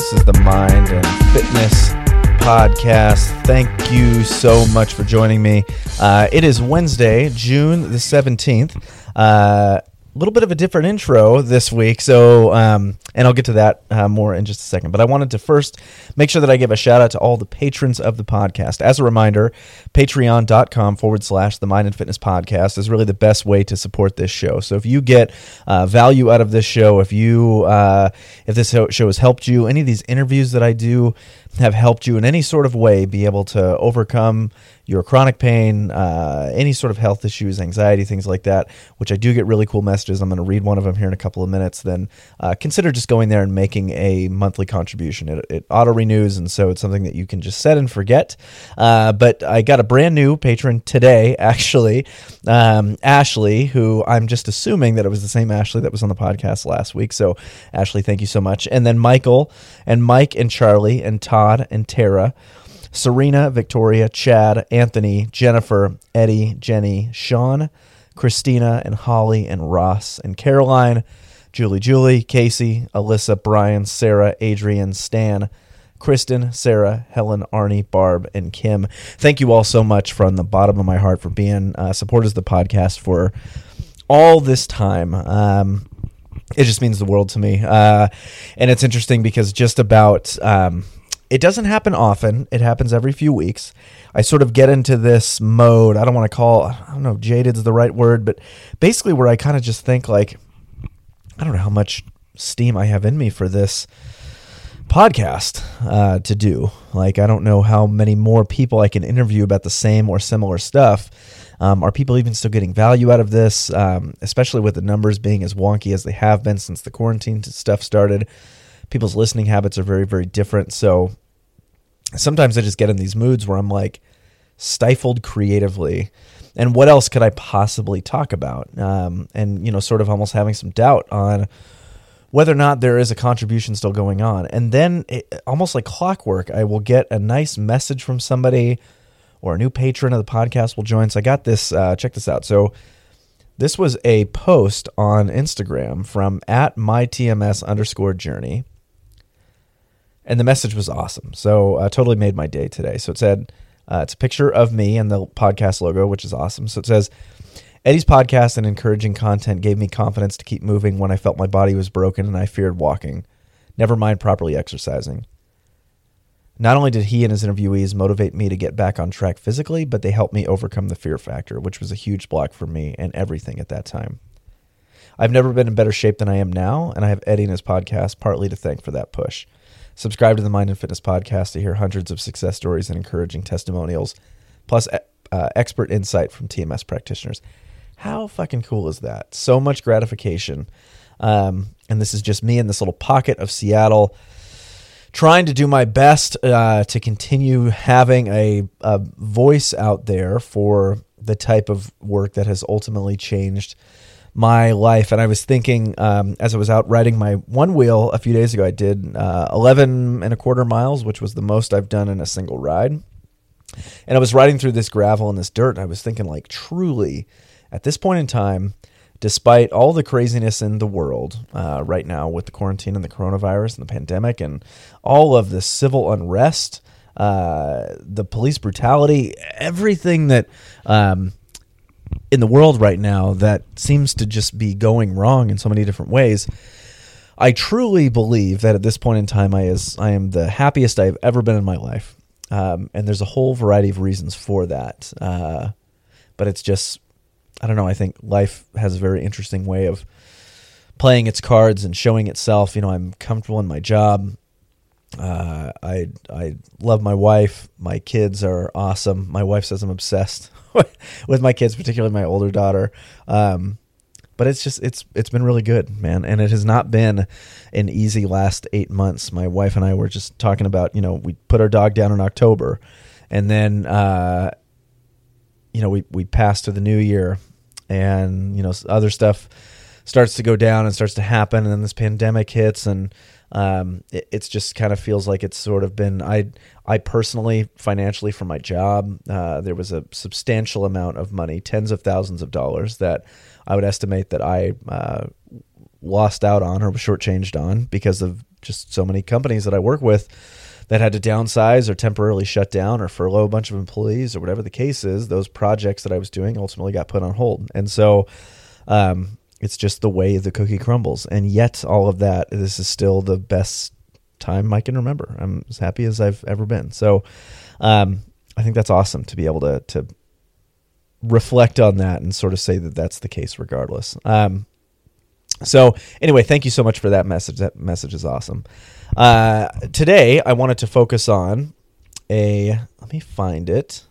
This is the Mind and Fitness Podcast. Thank you so much for joining me. It is Wednesday, June the 17th. A little bit of a different intro this week, so and I'll get to that more in just a second. But I wanted to first make sure that I give a shout out to all the patrons of the podcast. As a reminder, patreon.com/the Mind and Fitness Podcast is really the best way to support this show. So if you get value out of this show, if this show has helped you, any of these interviews that I do have helped you in any sort of way be able to overcome your chronic pain, any sort of health issues, anxiety, things like that, which I do get really cool messages. I'm going to read one of them here in a couple of minutes. Then consider just going there and making a monthly contribution. It auto-renews, and so it's something that you can just set and forget. But I got a brand new patron today, actually, Ashley, who I'm just assuming that it was the same Ashley that was on the podcast last week. So Ashley, thank you so much. And then Michael and Mike and Charlie and Todd and Tara, Serena, Victoria, Chad, Anthony, Jennifer, Eddie, Jenny, Sean, Christina, and Holly, and Ross, and Caroline, Julie, Casey, Alyssa, Brian, Sarah, Adrian, Stan, Kristen, Sarah, Helen, Arnie, Barb, and Kim. Thank you all so much from the bottom of my heart for being supporters of the podcast for all this time. It just means the world to me. And it's interesting because just about... it doesn't happen often. It happens every few weeks. I sort of get into this mode. I don't know if jaded is the right word, but basically where I kind of just think like, I don't know how much steam I have in me for this podcast to do. Like, I don't know how many more people I can interview about the same or similar stuff. Are people even still getting value out of this? Especially with the numbers being as wonky as they have been since the quarantine stuff started. People's listening habits are very, very different. So sometimes I just get in these moods where I'm like stifled creatively. And what else could I possibly talk about? And, sort of almost having some doubt on whether or not there is a contribution still going on. And then almost like clockwork, I will get a nice message from somebody or a new patron of the podcast will join. So I got this, check this out. So this was a post on Instagram from @mytms_journey. And the message was awesome. So totally made my day today. So it said, it's a picture of me and the podcast logo, which is awesome. So it says, Eddie's podcast and encouraging content gave me confidence to keep moving when I felt my body was broken and I feared walking. Never mind properly exercising. Not only did he and his interviewees motivate me to get back on track physically, but they helped me overcome the fear factor, which was a huge block for me and everything at that time. I've never been in better shape than I am now, and I have Eddie and his podcast partly to thank for that push. Subscribe to the Mind and Fitness Podcast to hear hundreds of success stories and encouraging testimonials, plus expert insight from TMS practitioners. How fucking cool is that? So much gratification. And this is just me in this little pocket of Seattle, trying to do my best to continue having a voice out there for the type of work that has ultimately changed my life. And I was thinking, as I was out riding my one wheel a few days ago, I did 11.25 miles, which was the most I've done in a single ride. And I was riding through this gravel and this dirt, and I was thinking, like, truly, at this point in time, despite all the craziness in the world right now with the quarantine and the coronavirus and the pandemic and all of the civil unrest, the police brutality, everything that in the world right now that seems to just be going wrong in so many different ways, I truly believe that at this point in time, I am the happiest I've ever been in my life. And there's a whole variety of reasons for that. But it's just, I don't know, I think life has a very interesting way of playing its cards and showing itself. I'm comfortable in my job. I love my wife. My kids are awesome. My wife says I'm obsessed with my kids, particularly my older daughter. But it's been really good, man. And it has not been an easy last 8 months. My wife and I were just talking about, we put our dog down in October, and then, we passed to the new year, and, other stuff starts to go down and starts to happen. And then this pandemic hits, and it's just kind of feels like it's sort of been, I personally, financially for my job, there was a substantial amount of money, tens of thousands of dollars that I would estimate that I lost out on or was shortchanged on because of just so many companies that I work with that had to downsize or temporarily shut down or furlough a bunch of employees or whatever the case is. Those projects that I was doing ultimately got put on hold. And so it's just the way the cookie crumbles. And yet all of that, this is still the best time I can remember. I'm as happy as I've ever been. So I think that's awesome to be able to reflect on that and sort of say that that's the case regardless. So anyway, thank you so much for that message. That message is awesome. Today, I wanted to focus on let me find it.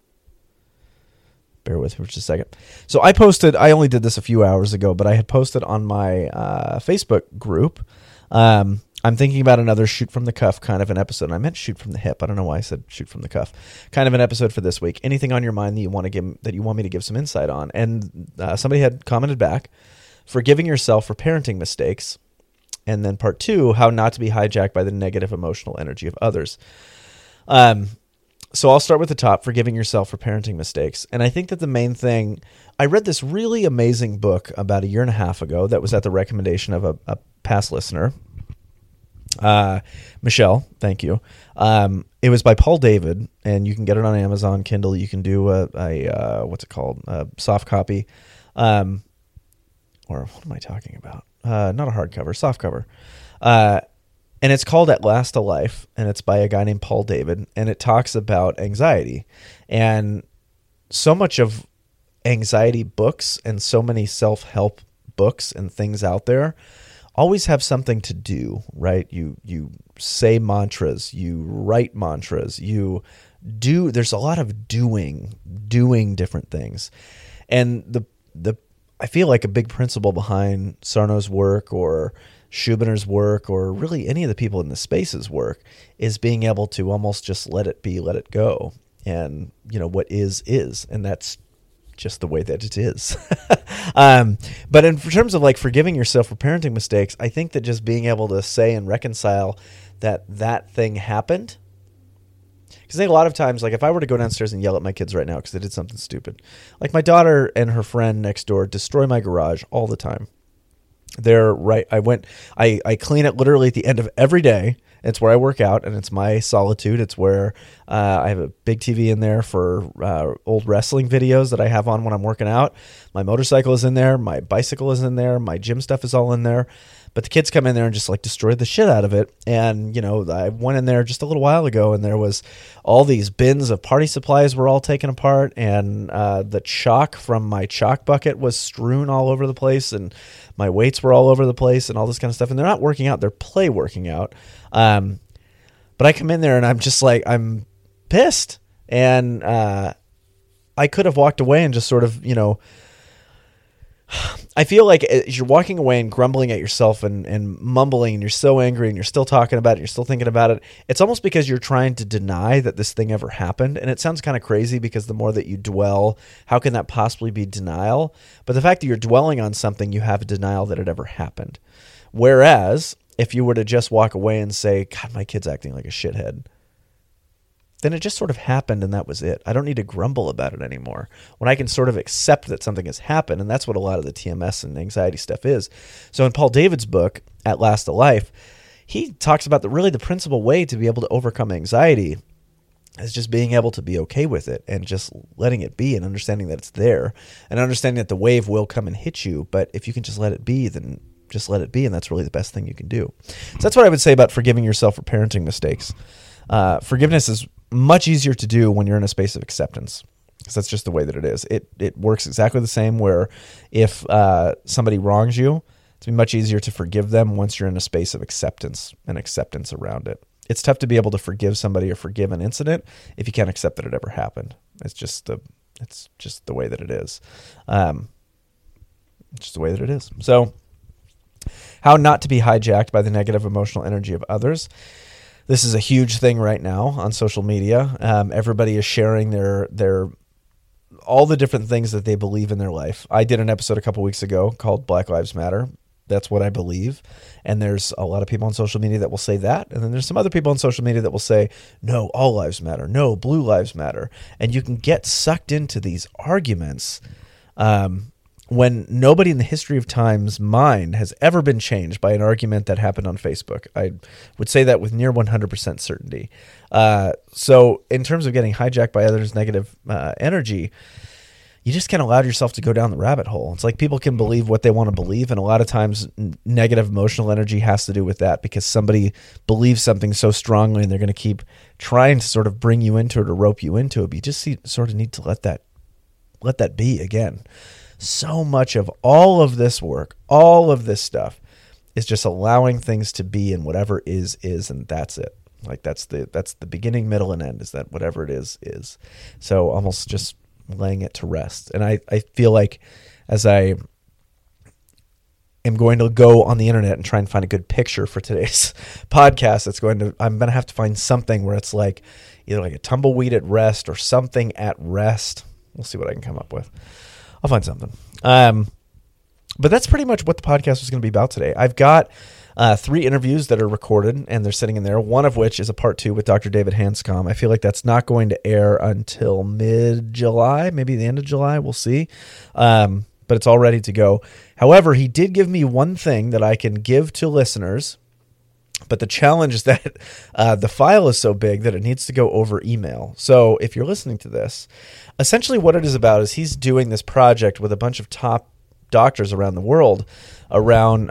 Bear with me for just a second. So I only did this a few hours ago, but I had posted on my Facebook group. I'm thinking about another shoot from the cuff kind of an episode. And I meant shoot from the hip. I don't know why I said shoot from the cuff. Kind of an episode for this week. Anything on your mind that you want me to give some insight on? And somebody had commented back, forgiving yourself for parenting mistakes. And then part 2, how not to be hijacked by the negative emotional energy of others. So I'll start with the top, forgiving yourself for parenting mistakes. And I think that the main thing, I read this really amazing book about a year and a half ago that was at the recommendation of a past listener. Michelle, thank you. It was by Paul David, and you can get it on Amazon Kindle. You can do a what's it called? A soft copy. Or what am I talking about? Not a hardcover, softcover. And it's called At Last a Life, and it's by a guy named Paul David, and it talks about anxiety. And so much of anxiety books and so many self-help books and things out there always have something to do, right? You say mantras, you write mantras, there's a lot of doing different things. And I feel like a big principle behind Sarno's work or Schubiner's work or really any of the people in the space's work is being able to almost just let it be, let it go. And, what is. And that's just the way that it is. But in terms of like forgiving yourself for parenting mistakes, I think that just being able to say and reconcile that thing happened. Because I think a lot of times, like if I were to go downstairs and yell at my kids right now because they did something stupid, like my daughter and her friend next door destroy my garage all the time. They're right. I clean it literally at the end of every day. It's where I work out, and it's my solitude. It's where I have a big TV in there for old wrestling videos that I have on when I'm working out. My motorcycle is in there. My bicycle is in there. My gym stuff is all in there. But the kids come in there and just like destroy the shit out of it. And, I went in there just a little while ago, and there was all these bins of party supplies were all taken apart. And the chalk from my chalk bucket was strewn all over the place. And my weights were all over the place and all this kind of stuff. And they're not working out. They're play working out. But I come in there and I'm just like, I'm pissed. And I could have walked away and just sort of, I feel like as you're walking away and grumbling at yourself and mumbling and you're so angry and you're still talking about it, you're still thinking about it. It's almost because you're trying to deny that this thing ever happened. And it sounds kind of crazy because the more that you dwell, how can that possibly be denial? But the fact that you're dwelling on something, you have a denial that it ever happened. Whereas if you were to just walk away and say, God, my kid's acting like a shithead, then it just sort of happened and that was it. I don't need to grumble about it anymore. When I can sort of accept that something has happened, and that's what a lot of the TMS and anxiety stuff is. So in Paul David's book, At Last a Life, he talks about the principal way to be able to overcome anxiety is just being able to be okay with it and just letting it be and understanding that it's there and understanding that the wave will come and hit you. But if you can just let it be, then just let it be. And that's really the best thing you can do. So that's what I would say about forgiving yourself for parenting mistakes. Forgiveness is much easier to do when you're in a space of acceptance, because that's just the way that it is. It works exactly the same where if somebody wrongs you, it's much easier to forgive them once you're in a space of acceptance and acceptance around it. It's tough to be able to forgive somebody or forgive an incident if you can't accept that it ever happened. It's just the way that it is. It's just the way that it is. So how not to be hijacked by the negative emotional energy of others. This is a huge thing right now on social media. Everybody is sharing their all the different things that they believe in their life. I did an episode a couple weeks ago called Black Lives Matter. That's what I believe. And there's a lot of people on social media that will say that. And then there's some other people on social media that will say, no, all lives matter. No, blue lives matter. And you can get sucked into these arguments when nobody in the history of time's mind has ever been changed by an argument that happened on Facebook. I would say that with near 100% certainty. So in terms of getting hijacked by others' negative energy, you just can't allow yourself to go down the rabbit hole. It's like people can believe what they want to believe, and a lot of times negative emotional energy has to do with that because somebody believes something so strongly and they're going to keep trying to sort of bring you into it or rope you into it. But you just sort of need to let that be again. So much of all of this work, all of this stuff is just allowing things to be, and whatever is, and that's it. Like that's the beginning, middle, and end, is that whatever it is. So almost just laying it to rest. And I feel like as I am going to go on the internet and try and find a good picture for today's podcast, I'm going to have to find something where it's like either like a tumbleweed at rest or something at rest. We'll see what I can come up with. I'll find something. But that's pretty much what the podcast was going to be about today. I've got 3 interviews that are recorded, and they're sitting in there, one of which is a part 2 with Dr. David Hanscom. I feel like that's not going to air until mid-July, maybe the end of July. We'll see. But it's all ready to go. However, he did give me one thing that I can give to listeners, but the challenge is that the file is so big that it needs to go over email. So if you're listening to this, essentially what it is about is he's doing this project with a bunch of top doctors around the world around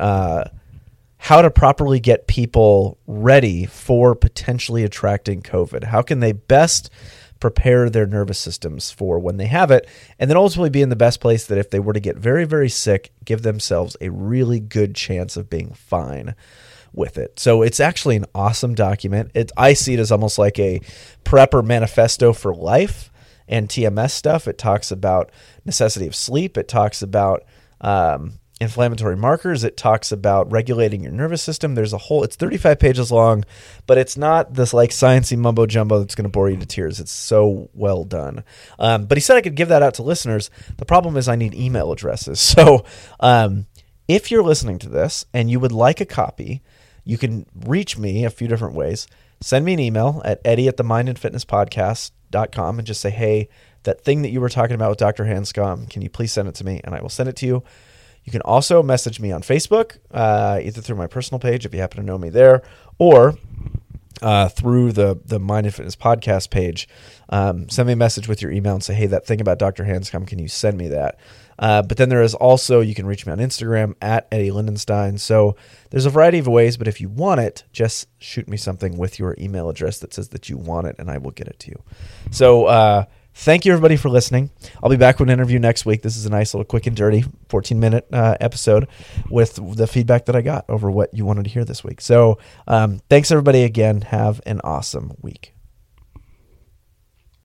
how to properly get people ready for potentially attracting COVID. How can they best prepare their nervous systems for when they have it, and then ultimately be in the best place that if they were to get very, very sick, give themselves a really good chance of being fine with it. So it's actually an awesome document. I see it as almost like a prepper manifesto for life and TMS stuff. It talks about necessity of sleep. It talks about inflammatory markers. It talks about regulating your nervous system. It's 35 pages long, but it's not this like sciencey mumbo jumbo that's going to bore you to tears. It's so well done. But he said I could give that out to listeners. The problem is I need email addresses. So if you're listening to this and you would like a copy, you can reach me a few different ways. Send me an email at eddie@themindandfitnesspodcast.com and just say, hey, that thing that you were talking about with Dr. Hanscom, can you please send it to me? And I will send it to you. You can also message me on Facebook, either through my personal page if you happen to know me there, or through the Mind and Fitness podcast page. Send me a message with your email and say, hey, that thing about Dr. Hanscom, can you send me that? But then there is also, you can reach me on Instagram at Eddie Lindenstein. So there's a variety of ways, but if you want it, just shoot me something with your email address that says that you want it, and I will get it to you. So thank you, everybody, for listening. I'll be back with an interview next week. This is a nice little quick and dirty 14-minute episode with the feedback that I got over what you wanted to hear this week. So thanks, everybody, again. Have an awesome week.